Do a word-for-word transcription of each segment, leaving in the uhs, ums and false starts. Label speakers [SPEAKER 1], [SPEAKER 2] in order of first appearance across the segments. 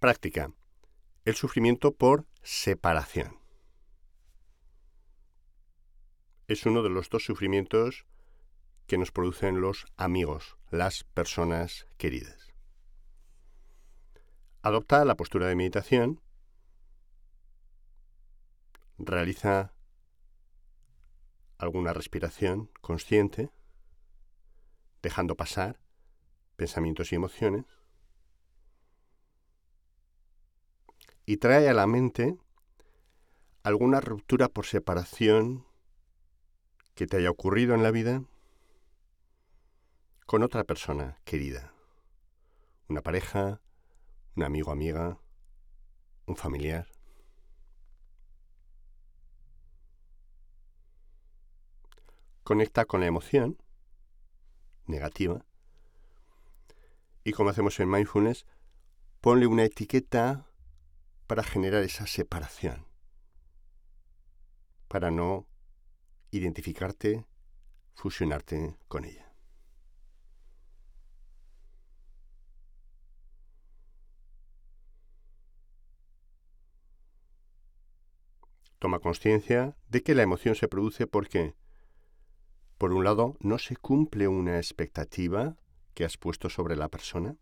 [SPEAKER 1] Práctica. El sufrimiento por separación. Es uno de los dos sufrimientos que nos producen los amigos, las personas queridas. Adopta la postura de meditación. Realiza alguna respiración consciente, dejando pasar pensamientos y emociones. Y trae a la mente alguna ruptura por separación que te haya ocurrido en la vida con otra persona querida. Una pareja, un amigo, amiga, un familiar. Conecta con la emoción negativa y, como hacemos en Mindfulness, ponle una etiqueta para generar esa separación, para no identificarte, fusionarte con ella. Toma conciencia de que la emoción se produce porque, por un lado, no se cumple una expectativa que has puesto sobre la persona.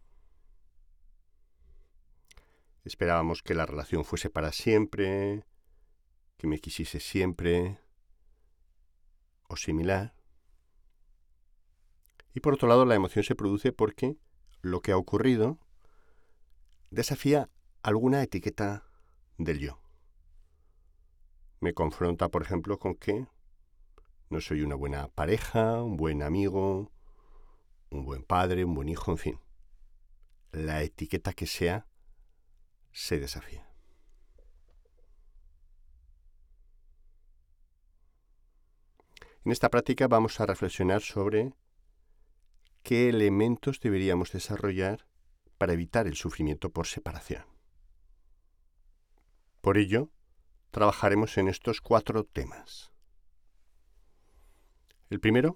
[SPEAKER 1] Esperábamos que la relación fuese para siempre, que me quisiese siempre, o similar. Y por otro lado, la emoción se produce porque lo que ha ocurrido desafía alguna etiqueta del yo. Me confronta, por ejemplo, con que no soy una buena pareja, un buen amigo, un buen padre, un buen hijo, en fin. La etiqueta que sea se desafía. En esta práctica vamos a reflexionar sobre qué elementos deberíamos desarrollar para evitar el sufrimiento por separación. Por ello, trabajaremos en estos cuatro temas. El primero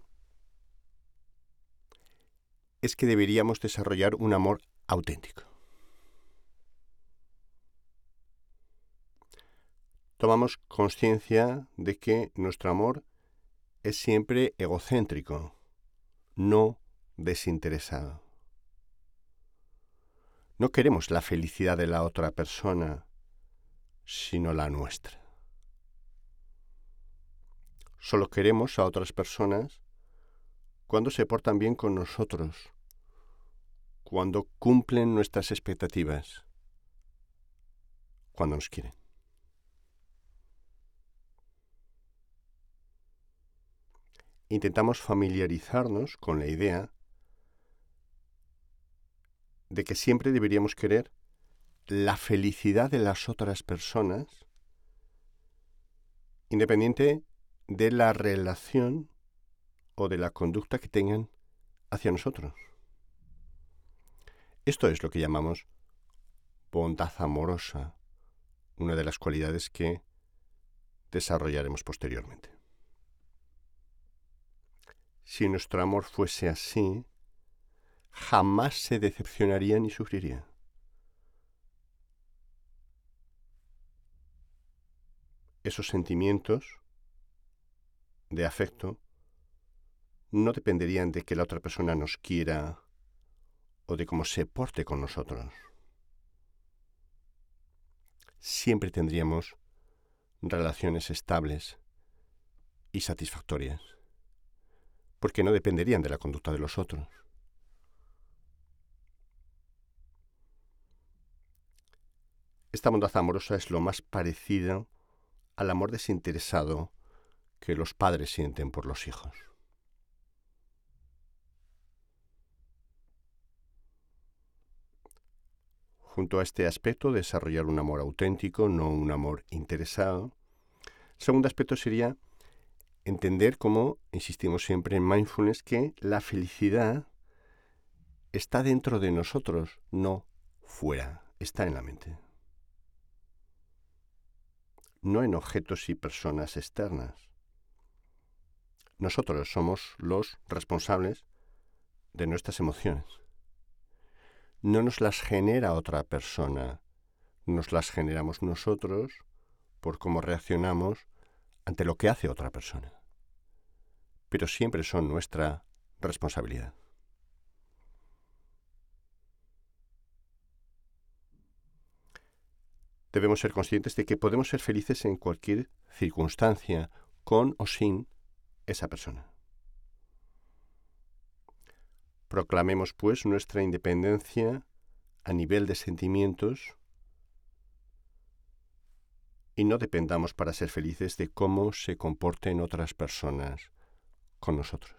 [SPEAKER 1] es que deberíamos desarrollar un amor auténtico. Tomamos conciencia de que nuestro amor es siempre egocéntrico, no desinteresado. No queremos la felicidad de la otra persona, sino la nuestra. Solo queremos a otras personas cuando se portan bien con nosotros, cuando cumplen nuestras expectativas, cuando nos quieren. Intentamos familiarizarnos con la idea de que siempre deberíamos querer la felicidad de las otras personas, independiente de la relación o de la conducta que tengan hacia nosotros. Esto es lo que llamamos bondad amorosa, una de las cualidades que desarrollaremos posteriormente. Si nuestro amor fuese así, jamás se decepcionaría ni sufriría. Esos sentimientos de afecto no dependerían de que la otra persona nos quiera o de cómo se porte con nosotros. Siempre tendríamos relaciones estables y satisfactorias, porque no dependerían de la conducta de los otros. Esta bondad amorosa es lo más parecido al amor desinteresado que los padres sienten por los hijos. Junto a este aspecto, desarrollar un amor auténtico, no un amor interesado. El segundo aspecto sería entender, como insistimos siempre en Mindfulness, que la felicidad está dentro de nosotros, no fuera, está en la mente. No en objetos y personas externas. Nosotros somos los responsables de nuestras emociones. no nos las genera otra persona, nos las generamos nosotros por cómo reaccionamos ante lo que hace otra persona. Pero siempre son nuestra responsabilidad. Debemos ser conscientes de que podemos ser felices en cualquier circunstancia, con o sin esa persona. Proclamemos, pues, nuestra independencia a nivel de sentimientos y no dependamos para ser felices de cómo se comporten otras personas con nosotros.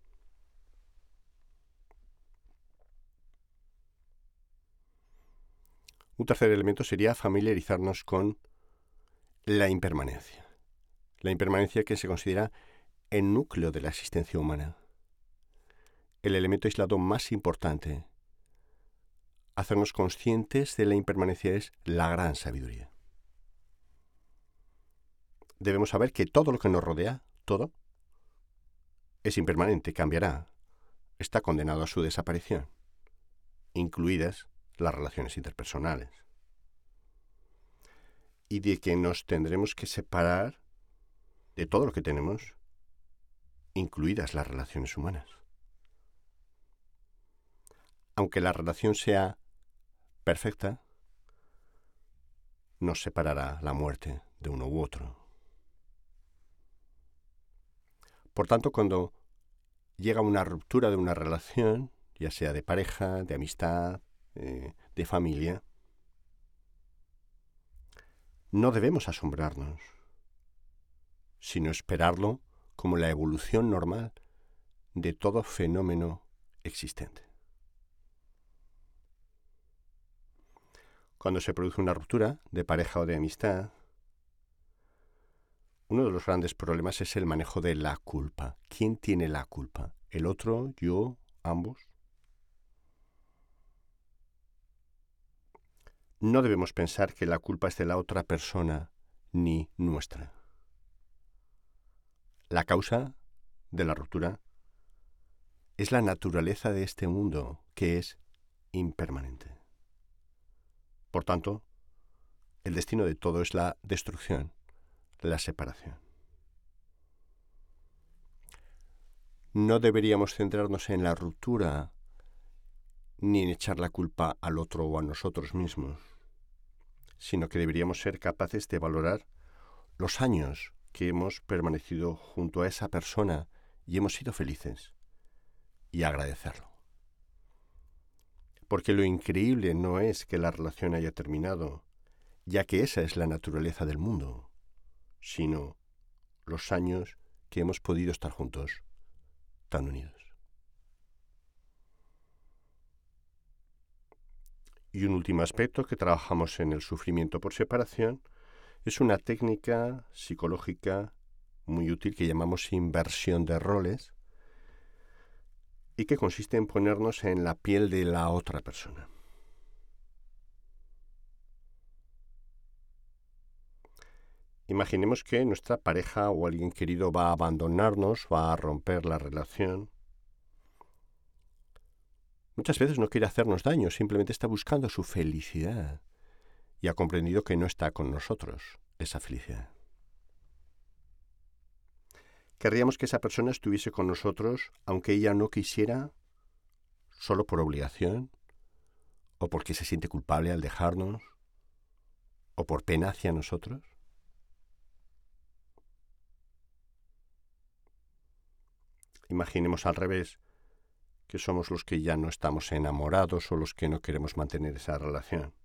[SPEAKER 1] Un tercer elemento sería familiarizarnos con la impermanencia. La impermanencia que se considera el núcleo de la existencia humana. El elemento aislado más importante. Hacernos conscientes de la impermanencia es la gran sabiduría. Debemos saber que todo lo que nos rodea, todo, es impermanente, cambiará, está condenado a su desaparición, incluidas las relaciones interpersonales. Y de que nos tendremos que separar de todo lo que tenemos, incluidas las relaciones humanas. Aunque la relación sea perfecta, nos separará la muerte de uno u otro. Por tanto, cuando llega una ruptura de una relación, ya sea de pareja, de amistad, eh, de familia, no debemos asombrarnos, sino esperarlo como la evolución normal de todo fenómeno existente. Cuando se produce una ruptura de pareja o de amistad, uno de los grandes problemas es el manejo de la culpa. ¿Quién tiene la culpa? ¿El otro? ¿Yo? ¿Ambos? No debemos pensar que la culpa es de la otra persona ni nuestra. La causa de la ruptura es la naturaleza de este mundo, que es impermanente. Por tanto, el destino de todo es la destrucción, la separación. No deberíamos centrarnos en la ruptura ni en echar la culpa al otro o a nosotros mismos, sino que deberíamos ser capaces de valorar los años que hemos permanecido junto a esa persona y hemos sido felices, y agradecerlo. Porque lo increíble no es que la relación haya terminado, ya que esa es la naturaleza del mundo, sino los años que hemos podido estar juntos, tan unidos. Y un último aspecto que trabajamos en el sufrimiento por separación es una técnica psicológica muy útil que llamamos inversión de roles y que consiste en ponernos en la piel de la otra persona. Imaginemos que nuestra pareja o alguien querido va a abandonarnos, va a romper la relación. Muchas veces no quiere hacernos daño, simplemente está buscando su felicidad y ha comprendido que no está con nosotros esa felicidad. Querríamos que esa persona estuviese con nosotros aunque ella no quisiera, solo por obligación, o porque se siente culpable al dejarnos, o por pena hacia nosotros. Imaginemos al revés, que somos los que ya no estamos enamorados o los que no queremos mantener esa relación.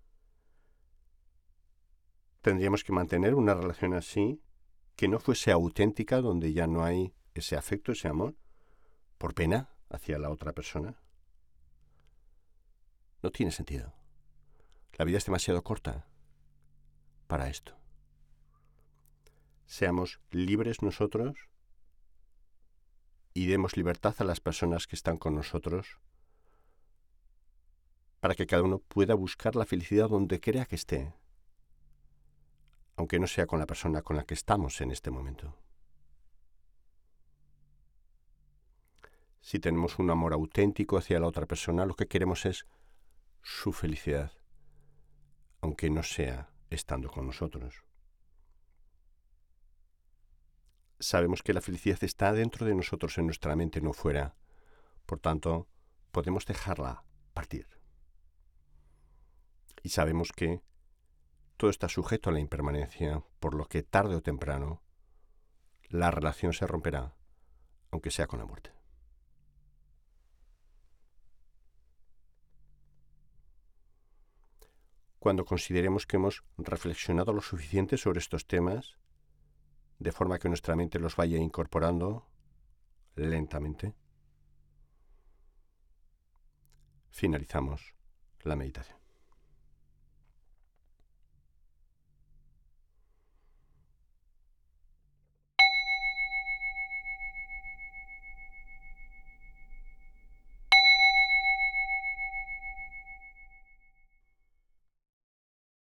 [SPEAKER 1] Tendríamos que mantener una relación así, que no fuese auténtica, donde ya no hay ese afecto, ese amor, por pena hacia la otra persona. No tiene sentido. La vida es demasiado corta para esto. Seamos libres nosotros y demos libertad a las personas que están con nosotros para que cada uno pueda buscar la felicidad donde crea que esté, aunque no sea con la persona con la que estamos en este momento. Si tenemos un amor auténtico hacia la otra persona, lo que queremos es su felicidad, aunque no sea estando con nosotros. Sabemos que la felicidad está dentro de nosotros, en nuestra mente, no fuera. Por tanto, podemos dejarla partir. Y sabemos que todo está sujeto a la impermanencia, por lo que tarde o temprano la relación se romperá, aunque sea con la muerte. Cuando consideremos que hemos reflexionado lo suficiente sobre estos temas, de forma que nuestra mente los vaya incorporando lentamente, finalizamos la meditación.